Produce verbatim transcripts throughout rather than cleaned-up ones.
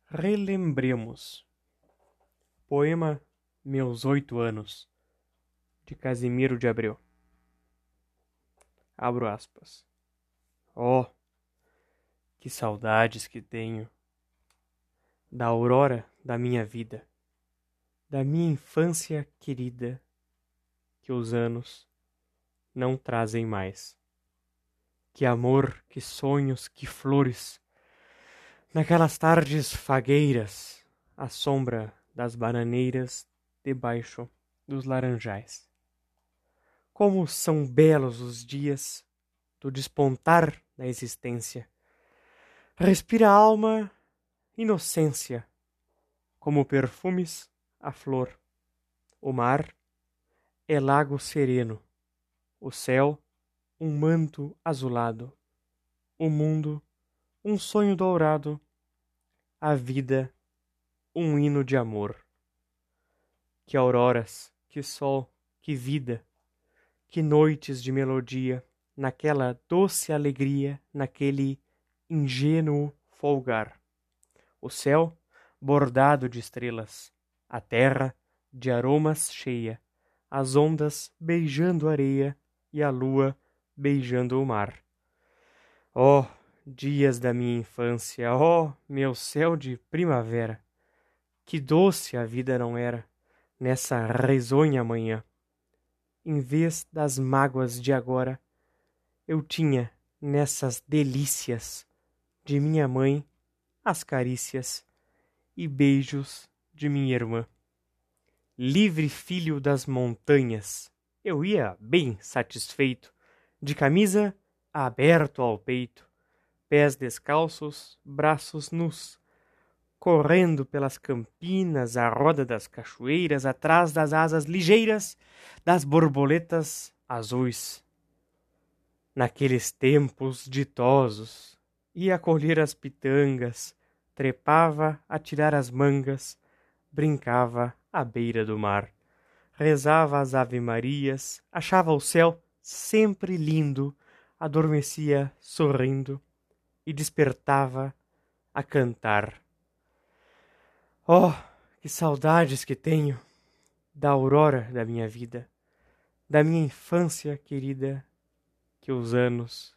Relembremos. Poema Meus Oito Anos, de Casimiro de Abreu. Abro aspas. Oh, que saudades que tenho da aurora da minha vida, da minha infância querida, que os anos não trazem mais. Que amor, que sonhos, que flores, naquelas tardes fagueiras, à sombra das bananeiras, debaixo dos laranjais. Como são belos os dias do despontar da existência. Respira a alma inocência, como perfumes a flor. O mar é lago sereno, o céu um manto azulado, o mundo um sonho dourado, a vida um hino de amor. Que auroras, que sol, que vida, que noites de melodia, naquela doce alegria, naquele ingênuo folgar. O céu bordado de estrelas, a terra de aromas cheia, as ondas beijando a areia e a lua beijando o mar. Oh, dias da minha infância, oh, meu céu de primavera, que doce a vida não era nessa risonha manhã. Em vez das mágoas de agora, eu tinha nessas delícias de minha mãe as carícias e beijos de minha irmã. Livre filho das montanhas, eu ia bem satisfeito, de camisa aberto ao peito, pés descalços, braços nus, correndo pelas campinas à roda das cachoeiras, atrás das asas ligeiras das borboletas azuis. Naqueles tempos ditosos, ia colher as pitangas, trepava a tirar as mangas, brincava à beira do mar, rezava as ave-marias, achava o céu sempre lindo, adormecia sorrindo e despertava a cantar. Oh, que saudades que tenho da aurora da minha vida, da minha infância querida, que os anos,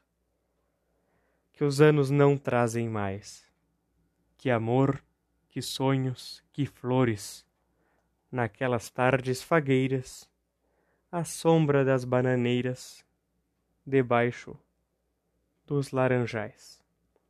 que os anos não trazem mais. Que amor, que sonhos, que flores, naquelas tardes fagueiras, à sombra das bananeiras, debaixo dos laranjais.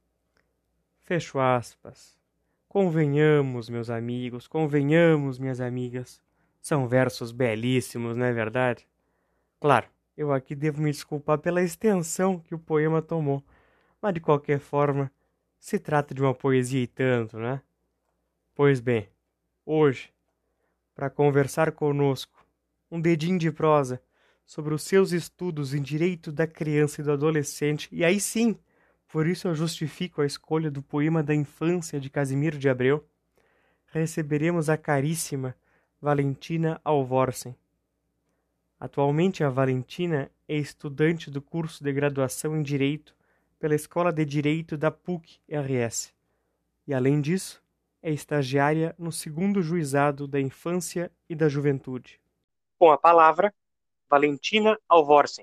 Fecho aspas. Convenhamos, meus amigos, convenhamos, minhas amigas. São versos belíssimos, não é verdade? Claro, eu aqui devo me desculpar pela extensão que o poema tomou, mas de qualquer forma, se trata de uma poesia e tanto, né? Pois bem, hoje, para conversar conosco, um dedinho de prosa sobre os seus estudos em direito da criança e do adolescente, e aí sim, por isso eu justifico a escolha do poema da infância de Casimiro de Abreu, receberemos a caríssima Valentina Alvorsen. Atualmente a Valentina é estudante do curso de graduação em Direito pela Escola de Direito da P U C-R S. E além disso, é estagiária no segundo Juizado da Infância e da Juventude. Com a palavra, Valentina Alvorsen.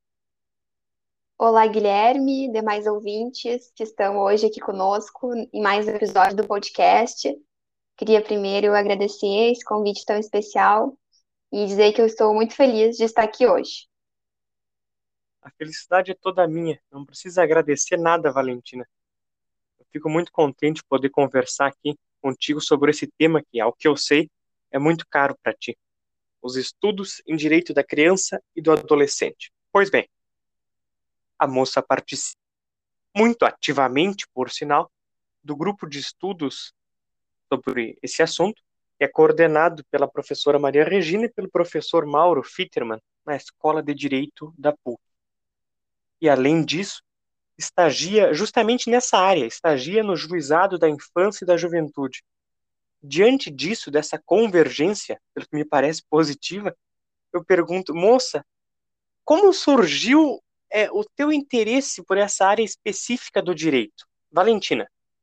Olá, Guilherme, demais ouvintes que estão hoje aqui conosco em mais um episódio do podcast. Queria primeiro agradecer esse convite tão especial e dizer que eu estou muito feliz de estar aqui hoje. A felicidade é toda minha. Não precisa agradecer nada, Valentina. Eu fico muito contente de poder conversar aqui contigo sobre esse tema que, ao que eu sei, é muito caro para ti. Os estudos em direito da criança e do adolescente. Pois bem, a moça participa muito ativamente, por sinal, do grupo de estudos sobre esse assunto, que é coordenado pela professora Maria Regina e pelo professor Mauro Fitterman, na Escola de Direito da P U C. E, além disso, estagia justamente nessa área, estagia no Juizado da Infância e da Juventude. Diante disso, dessa convergência, pelo que me parece positiva, eu pergunto, moça, como surgiu é, o teu interesse por essa área específica do direito? Valentina,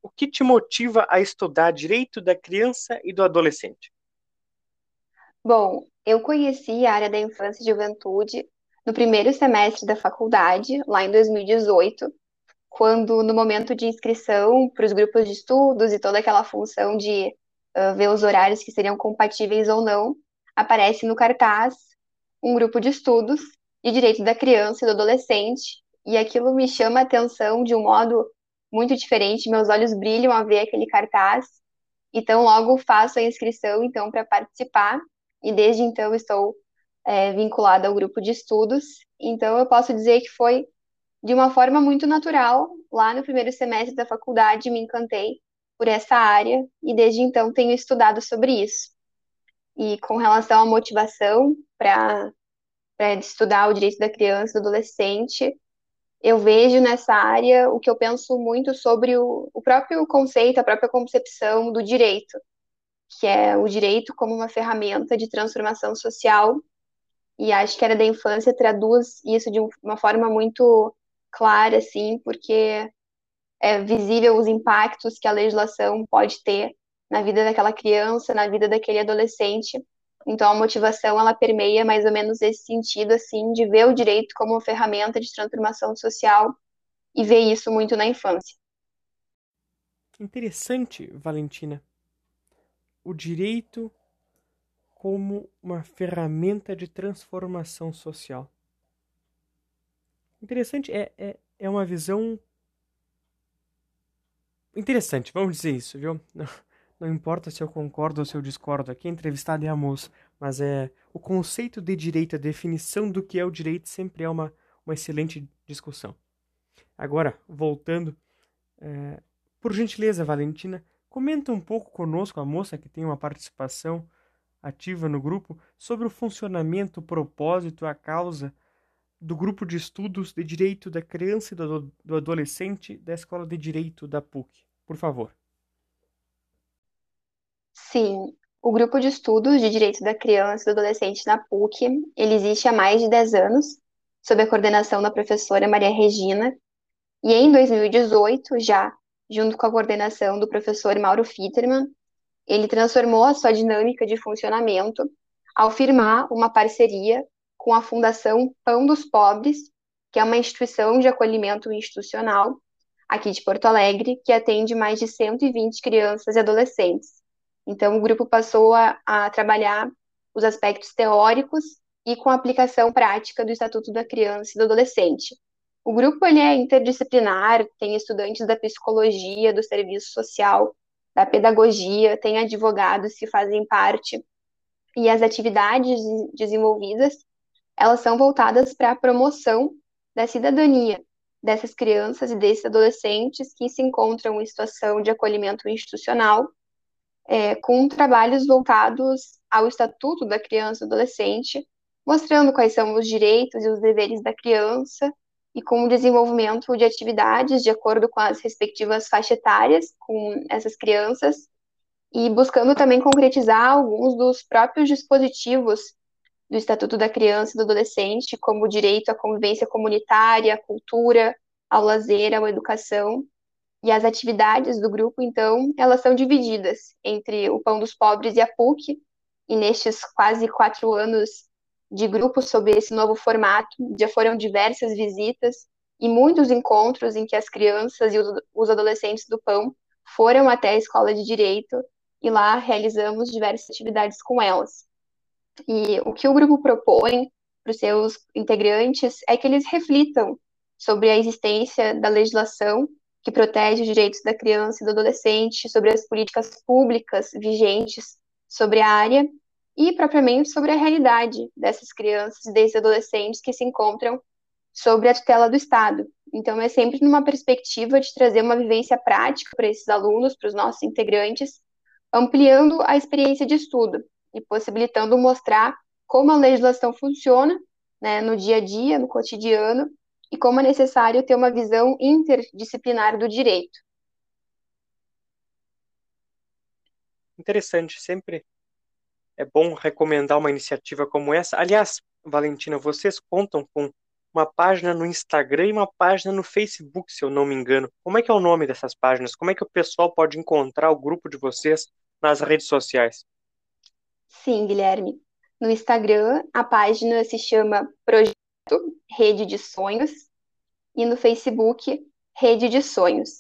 o que te motiva a estudar direito da criança e do adolescente? Bom, eu conheci a área da infância e juventude no primeiro semestre da faculdade, lá em dois mil e dezoito, quando, no momento de inscrição para os grupos de estudos e toda aquela função de ah, ver os horários que seriam compatíveis ou não, aparece no cartaz um grupo de estudos de direito da criança e do adolescente, e aquilo me chama a atenção de um modo muito diferente, meus olhos brilham ao ver aquele cartaz, então logo faço a inscrição então para participar, e desde então estou é, vinculada ao grupo de estudos, então eu posso dizer que foi de uma forma muito natural, lá no primeiro semestre da faculdade, me encantei por essa área e desde então tenho estudado sobre isso. E com relação à motivação para para estudar o direito da criança e do adolescente, eu vejo nessa área o que eu penso muito sobre o, o próprio conceito, a própria concepção do direito, que é o direito como uma ferramenta de transformação social. E acho que a área da infância traduz isso de um- uma forma muito clara, assim, porque é visível os impactos que a legislação pode ter na vida daquela criança, na vida daquele adolescente. Então, a motivação, ela permeia mais ou menos esse sentido, assim, de ver o direito como uma ferramenta de transformação social e ver isso muito na infância. Interessante, Valentina. O direito como uma ferramenta de transformação social. Interessante, é, é, é uma visão interessante, vamos dizer isso, viu? Não, não importa se eu concordo ou se eu discordo, aqui a entrevistada é a moça, mas é o conceito de direito, a definição do que é o direito sempre é uma, uma excelente discussão. Agora, voltando, é, por gentileza, Valentina, comenta um pouco conosco, a moça que tem uma participação ativa no grupo, sobre o funcionamento, o propósito, a causa do grupo de estudos de Direito da Criança e do, do Adolescente da Escola de Direito da P U C. Por favor. Sim, o grupo de estudos de direito da criança e do adolescente na P U C, ele existe há mais de dez anos, sob a coordenação da professora Maria Regina, e em dois mil e dezoito, já junto com a coordenação do professor Mauro Fitterman, ele transformou a sua dinâmica de funcionamento ao firmar uma parceria com a Fundação Pão dos Pobres, que é uma instituição de acolhimento institucional aqui de Porto Alegre, que atende mais de cento e vinte crianças e adolescentes. Então, o grupo passou a, a trabalhar os aspectos teóricos e com a aplicação prática do Estatuto da Criança e do Adolescente. O grupo ele é interdisciplinar, tem estudantes da psicologia, do serviço social, da pedagogia, tem advogados que fazem parte, e as atividades desenvolvidas, elas são voltadas para a promoção da cidadania dessas crianças e desses adolescentes que se encontram em situação de acolhimento institucional, é, com trabalhos voltados ao Estatuto da Criança e do Adolescente, mostrando quais são os direitos e os deveres da criança e com o desenvolvimento de atividades de acordo com as respectivas faixas etárias com essas crianças e buscando também concretizar alguns dos próprios dispositivos do Estatuto da Criança e do Adolescente, como o direito à convivência comunitária, à cultura, ao lazer, à educação. E as atividades do grupo, então, elas são divididas entre o Pão dos Pobres e a P U C, e nestes quase quatro anos de grupo sob esse novo formato, já foram diversas visitas e muitos encontros em que as crianças e os adolescentes do Pão foram até a escola de direito e lá realizamos diversas atividades com elas. E o que o grupo propõe para os seus integrantes é que eles reflitam sobre a existência da legislação que protege os direitos da criança e do adolescente, sobre as políticas públicas vigentes sobre a área e, propriamente, sobre a realidade dessas crianças e desses adolescentes que se encontram sobre a tutela do Estado. Então, é sempre numa perspectiva de trazer uma vivência prática para esses alunos, para os nossos integrantes, ampliando a experiência de estudo e possibilitando mostrar como a legislação funciona, né, no dia a dia, no cotidiano, e como é necessário ter uma visão interdisciplinar do direito. Interessante, sempre é bom recomendar uma iniciativa como essa. Aliás, Valentina, vocês contam com uma página no Instagram e uma página no Facebook, se eu não me engano. Como é que é o nome dessas páginas? Como é que o pessoal pode encontrar o grupo de vocês nas redes sociais? Sim, Guilherme. No Instagram, a página se chama Projeto Rede de Sonhos e no Facebook, Rede de Sonhos.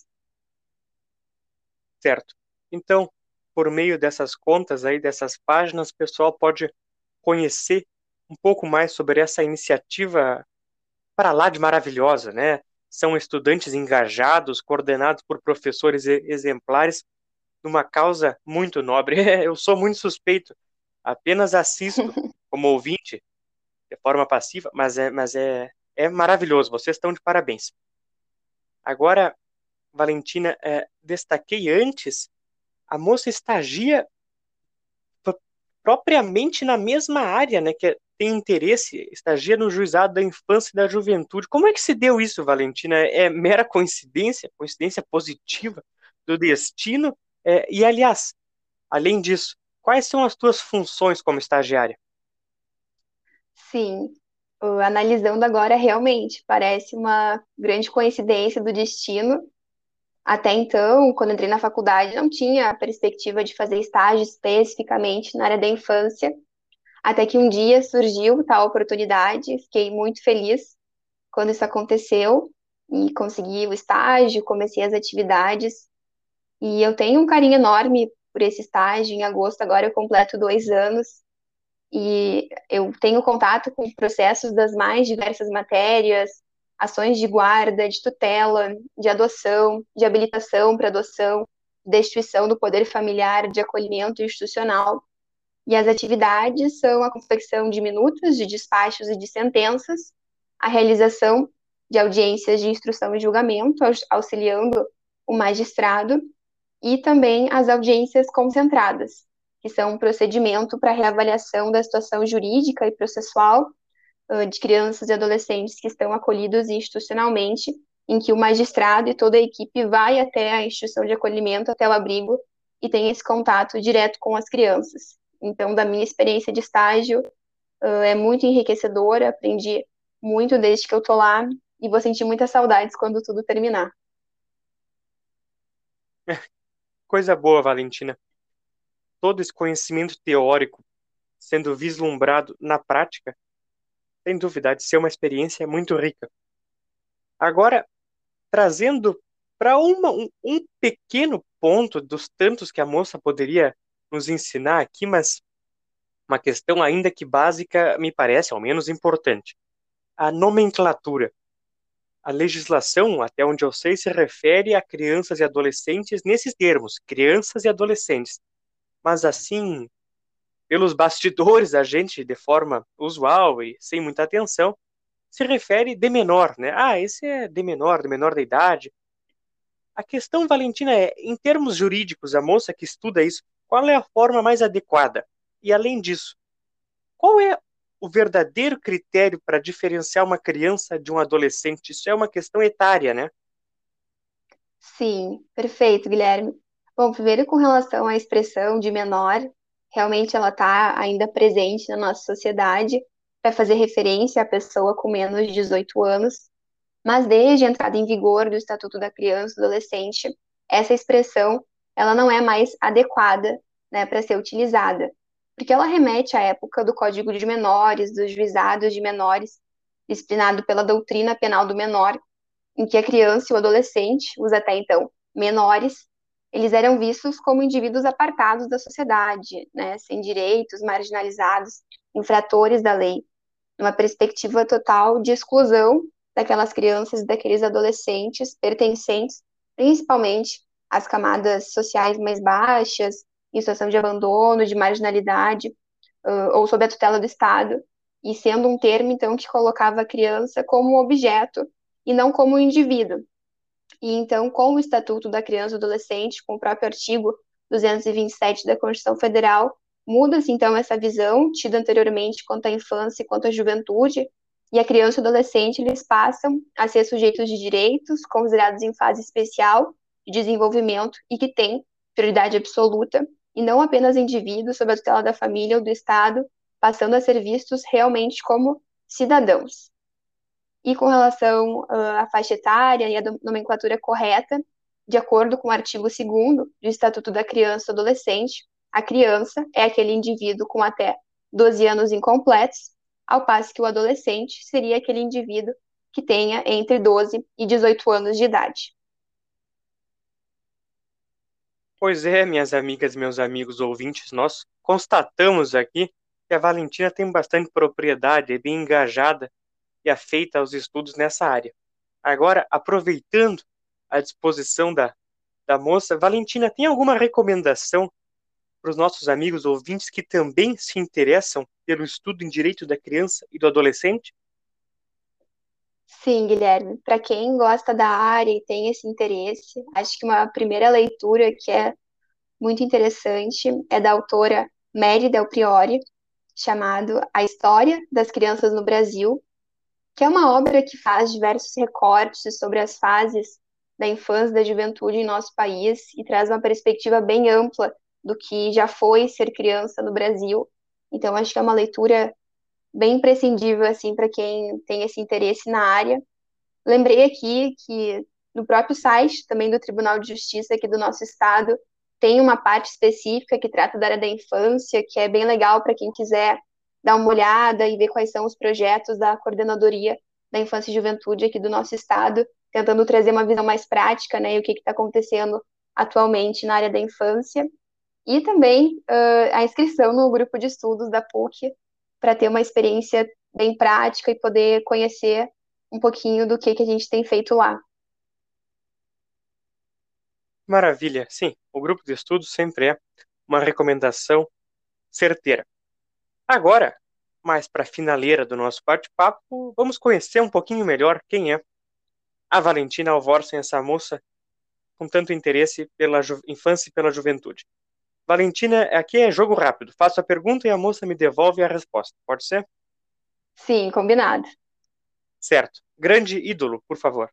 Certo. Então, por meio dessas contas aí, dessas páginas, o pessoal pode conhecer um pouco mais sobre essa iniciativa para lá de maravilhosa, né? São estudantes engajados, coordenados por professores e- exemplares, numa causa muito nobre. Eu sou muito suspeito, apenas assisto como ouvinte, de forma passiva, mas é, mas é, é maravilhoso. Vocês estão de parabéns. Agora, Valentina, é, destaquei antes, a moça estagia p- propriamente na mesma área, né, que é- tem interesse, estagia no juizado da infância e da juventude. Como é que se deu isso, Valentina? É mera coincidência, coincidência positiva do destino? É, e, aliás, além disso, quais são as tuas funções como estagiária? Sim, o- analisando agora, realmente parece uma grande coincidência do destino. Até então, quando entrei na faculdade, não tinha a perspectiva de fazer estágio especificamente na área da infância, até que um dia surgiu tal oportunidade. Fiquei muito feliz quando isso aconteceu e consegui o estágio, comecei as atividades. E eu tenho um carinho enorme por esse estágio. Em agosto, agora eu completo dois anos. E eu tenho contato com processos das mais diversas matérias, ações de guarda, de tutela, de adoção, de habilitação para adoção, destituição do poder familiar, de acolhimento institucional. E as atividades são a confecção de minutas de despachos e de sentenças, a realização de audiências de instrução e julgamento, auxiliando o magistrado, e também as audiências concentradas, que são um procedimento para reavaliação da situação jurídica e processual de crianças e adolescentes que estão acolhidos institucionalmente, em que o magistrado e toda a equipe vai até a instituição de acolhimento, até o abrigo, e tem esse contato direto com as crianças. Então, da minha experiência de estágio, é muito enriquecedora, aprendi muito desde que eu tô lá, e vou sentir muitas saudades quando tudo terminar. Coisa boa, Valentina. Todo esse conhecimento teórico sendo vislumbrado na prática, sem dúvida, há de ser uma experiência muito rica. Agora, trazendo para um, um pequeno ponto dos tantos que a moça poderia nos ensinar aqui, mas uma questão ainda que básica, me parece, ao menos importante. A nomenclatura. A legislação, até onde eu sei, se refere a crianças e adolescentes nesses termos, crianças e adolescentes. Mas assim, pelos bastidores, a gente, de forma usual e sem muita atenção, se refere de menor, né? Ah, esse é de menor, de menor da idade. A questão, Valentina, é, em termos jurídicos, a moça que estuda isso, qual é a forma mais adequada? E, além disso, qual é o verdadeiro critério para diferenciar uma criança de um adolescente? Isso é uma questão etária, né? Sim, perfeito, Guilherme. Bom, primeiro com relação à expressão de menor, realmente ela está ainda presente na nossa sociedade para fazer referência à pessoa com menos de dezoito anos, mas desde a entrada em vigor do Estatuto da Criança e do Adolescente, essa expressão ela não é mais adequada, né, para ser utilizada, porque ela remete à época do Código de Menores, dos juizados de menores, disciplinado pela doutrina penal do menor, em que a criança e o adolescente, os até então menores, eles eram vistos como indivíduos apartados da sociedade, né, sem direitos, marginalizados, infratores da lei, numa perspectiva total de exclusão daquelas crianças e daqueles adolescentes pertencentes, principalmente às camadas sociais mais baixas, em situação de abandono, de marginalidade, uh, ou sob a tutela do Estado, e sendo um termo, então, que colocava a criança como um objeto e não como um indivíduo. E então, com o Estatuto da Criança e do Adolescente, com o próprio artigo duzentos e vinte e sete da Constituição Federal, muda-se então essa visão tida anteriormente quanto à infância e quanto à juventude, e a criança e o adolescente eles passam a ser sujeitos de direitos, considerados em fase especial de desenvolvimento e que têm prioridade absoluta, e não apenas indivíduos sob a tutela da família ou do Estado, passando a ser vistos realmente como cidadãos. E com relação ah, à faixa etária e à do- nomenclatura correta, de acordo com o artigo segundo do Estatuto da Criança e do Adolescente, a criança é aquele indivíduo com até doze anos incompletos, ao passo que o adolescente seria aquele indivíduo que tenha entre doze e dezoito anos de idade. Pois é, minhas amigas e meus amigos ouvintes, nós constatamos aqui que a Valentina tem bastante propriedade, é bem engajada e afeita aos estudos nessa área. Agora, aproveitando a disposição da, da moça, Valentina, tem alguma recomendação para os nossos amigos ouvintes que também se interessam pelo estudo em direito da criança e do adolescente? Sim, Guilherme, para quem gosta da área e tem esse interesse, acho que uma primeira leitura que é muito interessante é da autora Mary Del Priore, chamado A História das Crianças no Brasil, que é uma obra que faz diversos recortes sobre as fases da infância e da juventude em nosso país e traz uma perspectiva bem ampla do que já foi ser criança no Brasil. Então, acho que é uma leitura bem imprescindível assim para quem tem esse interesse na área. Lembrei aqui que no próprio site também do Tribunal de Justiça aqui do nosso estado tem uma parte específica que trata da área da infância, que é bem legal para quem quiser dar uma olhada e ver quais são os projetos da Coordenadoria da Infância e Juventude aqui do nosso estado, tentando trazer uma visão mais prática, né, e o que está acontecendo atualmente na área da infância. E também uh, a inscrição no grupo de estudos da PUC para ter uma experiência bem prática e poder conhecer um pouquinho do que, que a gente tem feito lá. Maravilha, sim, o grupo de estudos sempre é uma recomendação certeira. Agora, mais para a finaleira do nosso bate-papo, vamos conhecer um pouquinho melhor quem é a Valentina Alvorsen, essa moça com tanto interesse pela ju- infância e pela juventude. Valentina, aqui é jogo rápido. Faço a pergunta e a moça me devolve a resposta. Pode ser? Sim, combinado. Certo. Grande ídolo, por favor.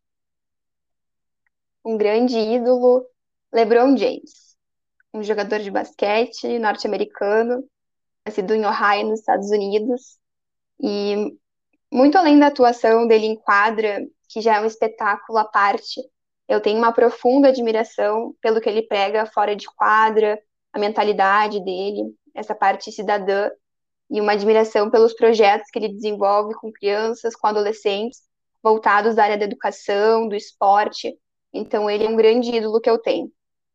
Um grande ídolo, LeBron James, um jogador de basquete norte-americano, nascido em Ohio, nos Estados Unidos, e muito além da atuação dele em quadra, que já é um espetáculo à parte, eu tenho uma profunda admiração pelo que ele prega fora de quadra, a mentalidade dele, essa parte cidadã, e uma admiração pelos projetos que ele desenvolve com crianças, com adolescentes, voltados à área da educação, do esporte. Então, ele é um grande ídolo que eu tenho.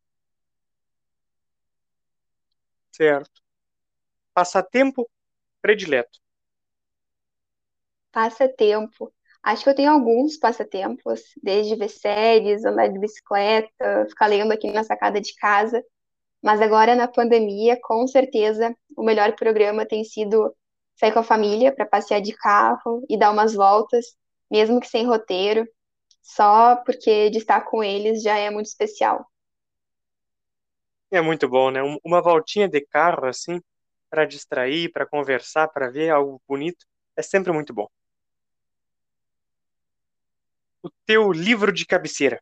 Certo. Passatempo predileto. Passatempo. Acho que eu tenho alguns passatempos, desde ver séries, andar de bicicleta, ficar lendo aqui na sacada de casa. Mas agora na pandemia, com certeza, o melhor programa tem sido sair com a família para passear de carro e dar umas voltas, mesmo que sem roteiro, só porque de estar com eles já é muito especial. É muito bom, né? Um- Uma voltinha de carro assim, para distrair, para conversar, para ver algo bonito, é sempre muito bom. O teu livro de cabeceira.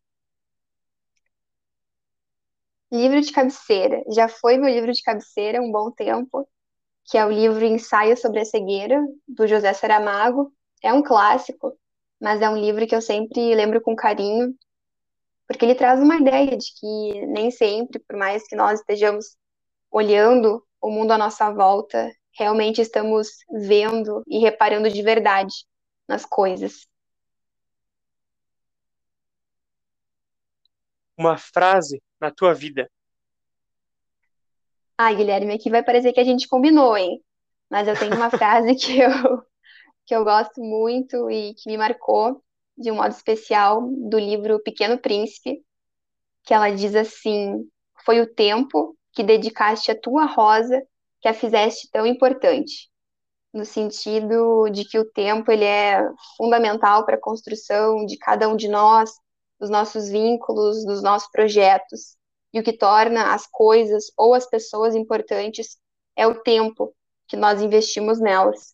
Livro de cabeceira. Já foi meu livro de cabeceira há um bom tempo, que é o livro Ensaio sobre a Cegueira, do José Saramago. É um clássico, mas é um livro que eu sempre lembro com carinho, porque ele traz uma ideia de que nem sempre, por mais que nós estejamos olhando o mundo à nossa volta, realmente estamos vendo e reparando de verdade nas coisas. Uma frase na tua vida. Ah, Guilherme, aqui vai parecer que a gente combinou, hein? Mas eu tenho uma frase que eu, que eu gosto muito e que me marcou de um modo especial do livro Pequeno Príncipe, que ela diz assim: Foi o tempo que dedicaste à tua rosa que a fizeste tão importante, no sentido de que o tempo ele é fundamental para a construção de cada um de nós, dos nossos vínculos, dos nossos projetos. E o que torna as coisas ou as pessoas importantes é o tempo que nós investimos nelas.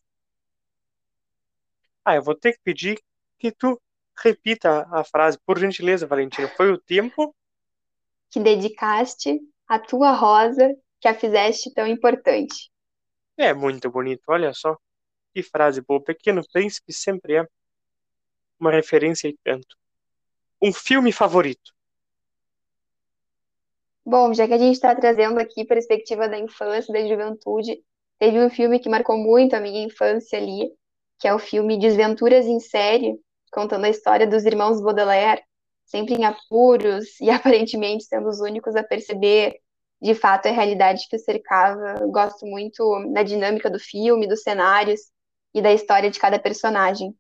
Ah, eu vou ter que pedir que tu repita a frase, por gentileza, Valentina. Foi o tempo? Que dedicaste à tua rosa que a fizeste tão importante. É muito bonito, olha só. Que frase boa. Pequeno Príncipe sempre é. uma referência e tanto. Um filme favorito. Bom, já que a gente está trazendo aqui perspectiva da infância, da juventude, teve um filme que marcou muito a minha infância ali, que é o filme Desventuras em Série, contando a história dos irmãos Baudelaire, sempre em apuros e aparentemente sendo os únicos a perceber de fato a realidade que os cercava. Eu gosto muito da dinâmica do filme, dos cenários e da história de cada personagem.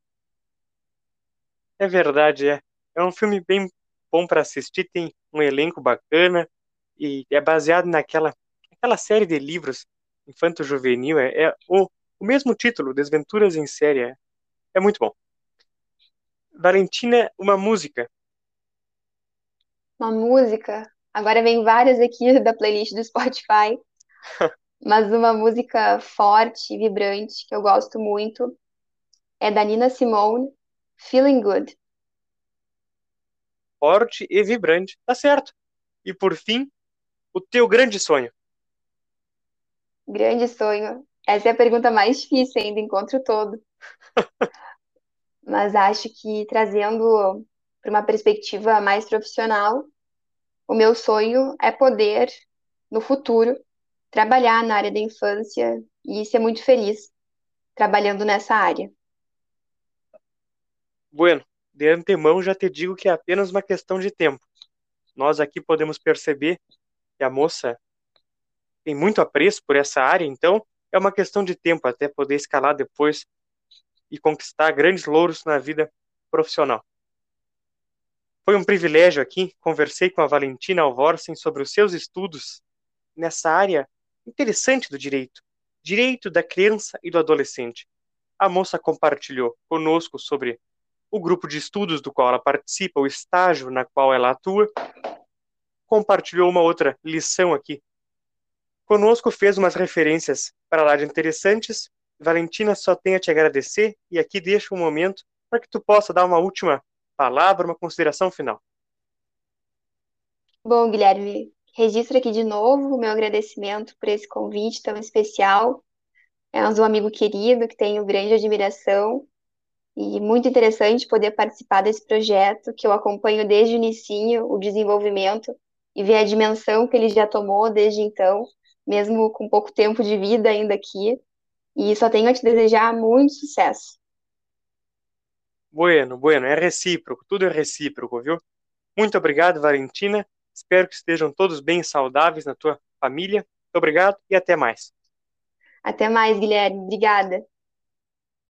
É verdade, é. É um filme bem bom para assistir, tem um elenco bacana e é baseado naquela aquela série de livros infanto-juvenil. É, é o, o mesmo título, Desventuras em Série. É, é muito bom. Valentina, uma música. Uma música, agora vem várias aqui da playlist do Spotify, mas uma música forte, vibrante, que eu gosto muito, é da Nina Simone, Feeling Good. Forte e vibrante. Tá certo. E por fim, o teu grande sonho. Grande sonho. Essa é a pergunta mais difícil ainda, encontro todo. Mas acho que trazendo para uma perspectiva mais profissional, o meu sonho é poder, no futuro, trabalhar na área da infância e ser muito feliz trabalhando nessa área. Bueno, de antemão já te digo que é apenas uma questão de tempo. Nós aqui podemos perceber que a moça tem muito apreço por essa área, então é uma questão de tempo até poder escalar depois e conquistar grandes louros na vida profissional. Foi um privilégio aqui, conversei com a Valentina Alvorsen sobre os seus estudos nessa área interessante do direito, direito da criança e do adolescente. A moça compartilhou conosco sobre o grupo de estudos do qual ela participa, o estágio na qual ela atua, compartilhou uma outra lição aqui conosco, fez umas referências para lá de interessantes. Valentina, só tenho a te agradecer e aqui deixo um momento para que tu possa dar uma última palavra, uma consideração final. Bom, Guilherme, registro aqui de novo o meu agradecimento por esse convite tão especial. É um amigo querido que tenho grande admiração e muito interessante poder participar desse projeto que eu acompanho desde o inicinho, o desenvolvimento e ver a dimensão que ele já tomou desde então, mesmo com pouco tempo de vida ainda aqui. E só tenho a te desejar muito sucesso. Bueno, bueno, é recíproco, tudo é recíproco, viu? Muito obrigado, Valentina. Espero que estejam todos bem e saudáveis na tua família. Muito obrigado e até mais. Até mais, Guilherme. Obrigada.